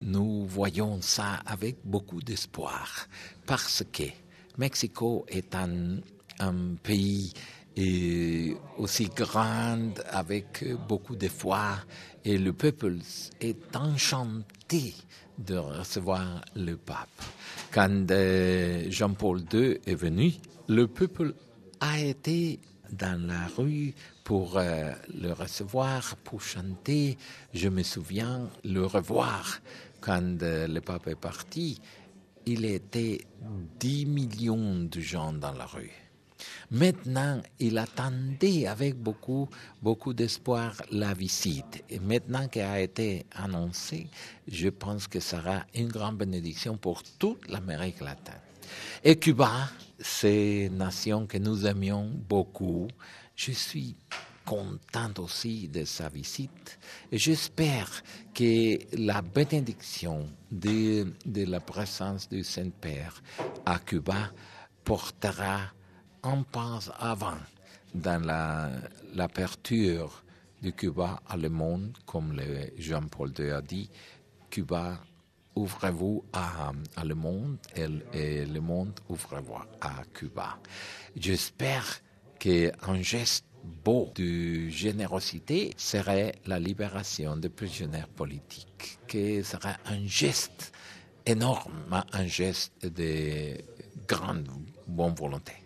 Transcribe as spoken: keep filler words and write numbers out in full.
nous voyons ça avec beaucoup d'espoir parce que Mexico est un, un pays et aussi grande avec beaucoup de foi et le peuple est enchanté de recevoir le pape. Quand euh, Jean-Paul deux est venu, le peuple a été dans la rue pour euh, le recevoir, pour chanter. Je me souviens le revoir quand euh, le pape est parti. Il était dix millions de gens dans la rue. Maintenant, il attendait avec beaucoup, beaucoup d'espoir la visite. Et maintenant qu'elle a été annoncée, je pense que ça sera une grande bénédiction pour toute l'Amérique latine. Et Cuba, c'est une nation que nous aimions beaucoup. Je suis content aussi de sa visite. Et j'espère que la bénédiction de, de la présence du Saint-Père à Cuba portera un pas avant dans la, l'aperture de Cuba à le monde, comme le Jean-Paul deux a dit, Cuba, ouvrez-vous à, à le monde et, et le monde ouvrez-vous à Cuba. J'espère qu'un geste beau de générosité serait la libération des prisonniers politiques, que serait un geste énorme, un geste de grande bonne volonté.